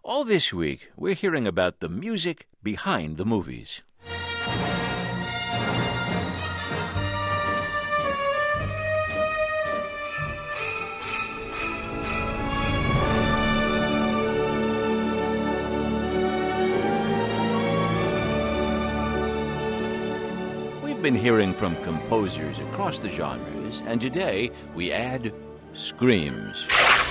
All this week, we're hearing about the music behind the movies. We've been hearing from composers across the genres, and today we add screams.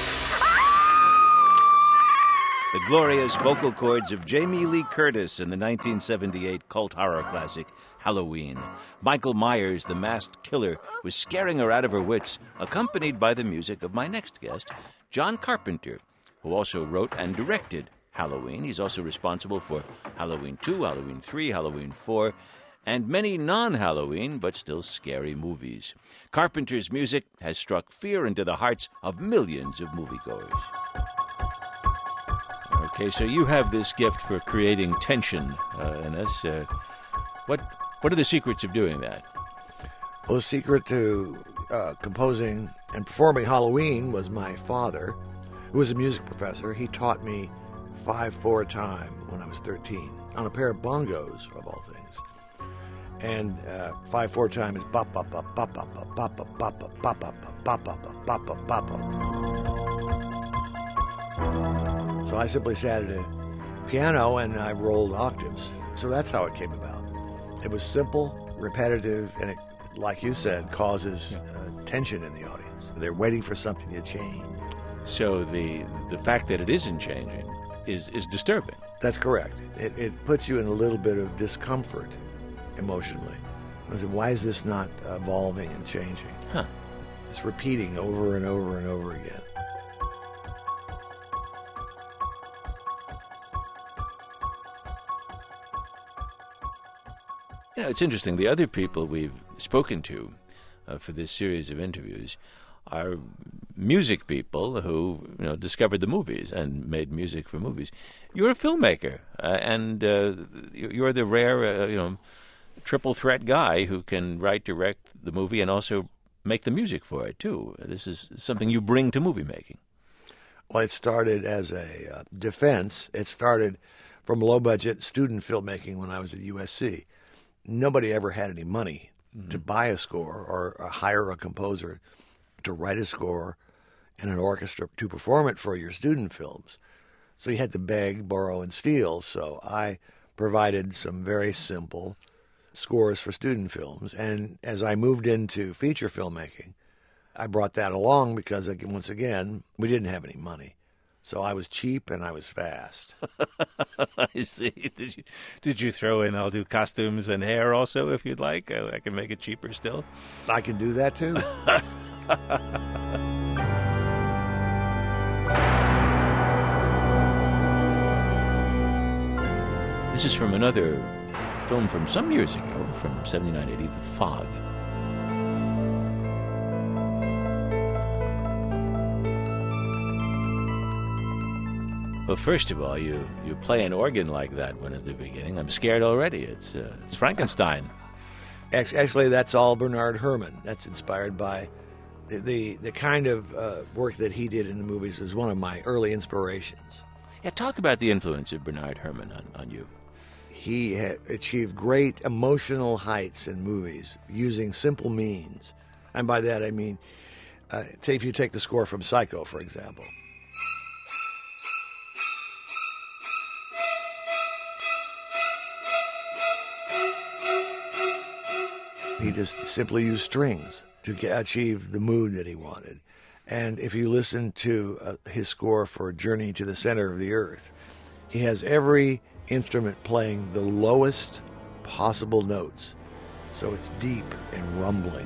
The glorious vocal cords of Jamie Lee Curtis in the 1978 cult horror classic Halloween. Michael Myers, the masked killer, was scaring her out of her wits, accompanied by the music of my next guest, John Carpenter, who also wrote and directed Halloween. He's also responsible for Halloween 2, Halloween 3, Halloween 4, and many non-Halloween but still scary movies. Carpenter's music has struck fear into the hearts of millions of moviegoers. Okay, so you have this gift for creating tension in us. What are the secrets of doing that? Well, the secret to composing and performing Halloween was my father, who was a music professor. He taught me 5/4 time when I was 13 on a pair of bongos, of all things. And 5/4 time is bop bop bop bop bop bop bop bop bop bop bop bop bop bop bop bop. So I simply sat at a piano and I rolled octaves. So that's how it came about. It was simple, repetitive, and it, like you said, causes tension in the audience. They're waiting for something to change. So the fact that it isn't changing is disturbing. That's correct. It puts you in a little bit of discomfort emotionally. Why is this not evolving and changing? Huh. It's repeating over and over and over again. You know, it's interesting. The other people we've spoken to for this series of interviews are music people who discovered the movies and made music for movies. You're a filmmaker, and you're the rare, triple threat guy who can write, direct the movie, and also make the music for it too. This is something you bring to movie making. Well, it started as a defense. It started from low-budget student filmmaking when I was at USC. Nobody ever had any money to buy a score or hire a composer to write a score and an orchestra to perform it for your student films. So you had to beg, borrow, and steal. So I provided some very simple scores for student films. And as I moved into feature filmmaking, I brought that along because, once again, we didn't have any money. So I was cheap and I was fast. I see. Did you throw in, I'll do costumes and hair also if you'd like? I can make it cheaper still. I can do that too. This is from another film from some years ago, from 79-80, The Fog. Well, first of all, you play an organ like that one at the beginning. I'm scared already. It's Frankenstein. Actually, that's all Bernard Herrmann. That's inspired by the kind of work that he did in the movies is one of my early inspirations. Yeah, talk about the influence of Bernard Herrmann on you. He had achieved great emotional heights in movies using simple means. And by that I mean, say if you take the score from Psycho, for example. He just simply used strings to achieve the mood that he wanted. And if you listen to his score for Journey to the Center of the Earth, he has every instrument playing the lowest possible notes. So it's deep and rumbling.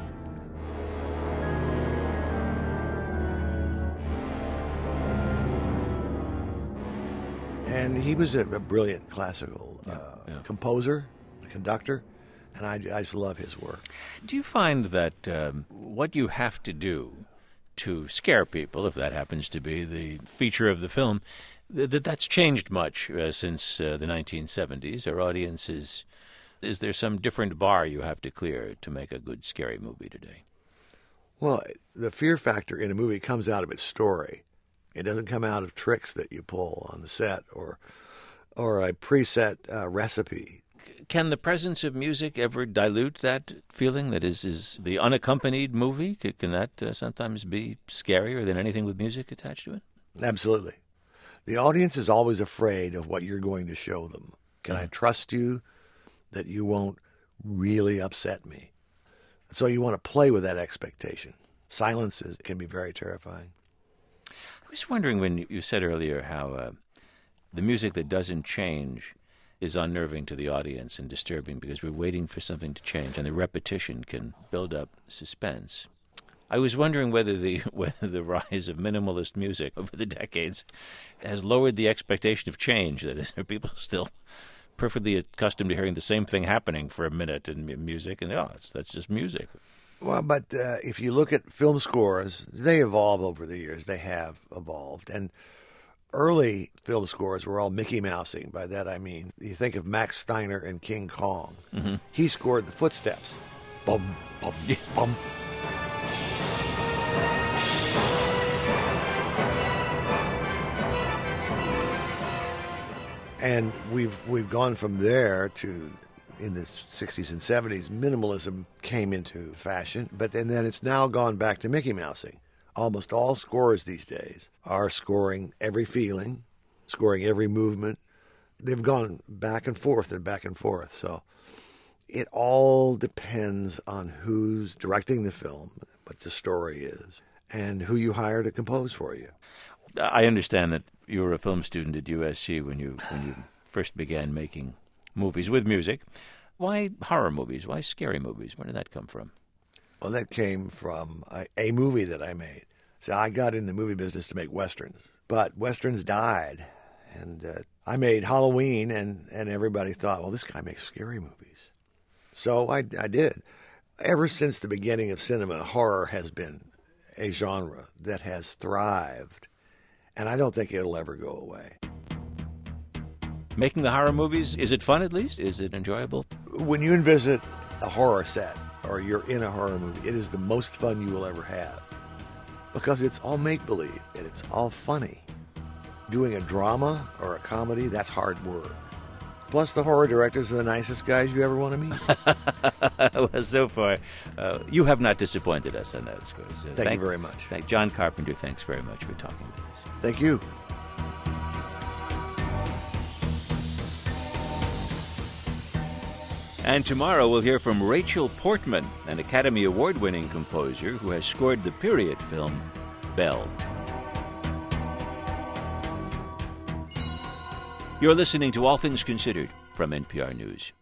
And he was a brilliant classical composer, conductor. And I just love his work. Do you find that what you have to do to scare people, if that happens to be the feature of the film, that's changed much since the 1970s? Our audiences, is there some different bar you have to clear to make a good scary movie today? Well, the fear factor in a movie comes out of its story. It doesn't come out of tricks that you pull on the set or a preset recipe. Can the presence of music ever dilute that feeling? That is the unaccompanied movie? Can that sometimes be scarier than anything with music attached to it? Absolutely. The audience is always afraid of what you're going to show them. Can I trust you that you won't really upset me? So you want to play with that expectation. Silences can be very terrifying. I was wondering when you said earlier how the music that doesn't change is unnerving to the audience and disturbing because we're waiting for something to change, and the repetition can build up suspense. I was wondering whether the rise of minimalist music over the decades has lowered the expectation of change. That is, are people still perfectly accustomed to hearing the same thing happening for a minute in music, and that's just music. Well, but if you look at film scores, they evolve over the years. They have evolved. And early film scores were all Mickey Mousing. By that I mean, you think of Max Steiner and King Kong. Mm-hmm. He scored the footsteps. Bum, bum, bum. And we've gone from there to, in the 60s and 70s, minimalism came into fashion, but then it's now gone back to Mickey Mousing. Almost all scores these days are scoring every feeling, scoring every movement. They've gone back and forth and back and forth. So it all depends on who's directing the film, what the story is, and who you hire to compose for you. I understand that you were a film student at USC when you first began making movies with music. Why horror movies? Why scary movies? Where did that come from? Well, that came from a movie that I made. So I got in the movie business to make Westerns, but Westerns died. And I made Halloween, and everybody thought, well, this guy makes scary movies. So I did. Ever since the beginning of cinema, horror has been a genre that has thrived. And I don't think it'll ever go away. Making the horror movies, is it fun at least? Is it enjoyable? When you visit a horror set or you're in a horror movie, it is the most fun you will ever have. Because it's all make-believe and it's all funny. Doing a drama or a comedy, that's hard work. Plus, the horror directors are the nicest guys you ever want to meet. Well, so far, you have not disappointed us on that score. So thank you very much. John Carpenter, thanks very much for talking with us. Thank you. And tomorrow we'll hear from Rachel Portman, an Academy Award-winning composer who has scored the period film Belle. You're listening to All Things Considered from NPR News.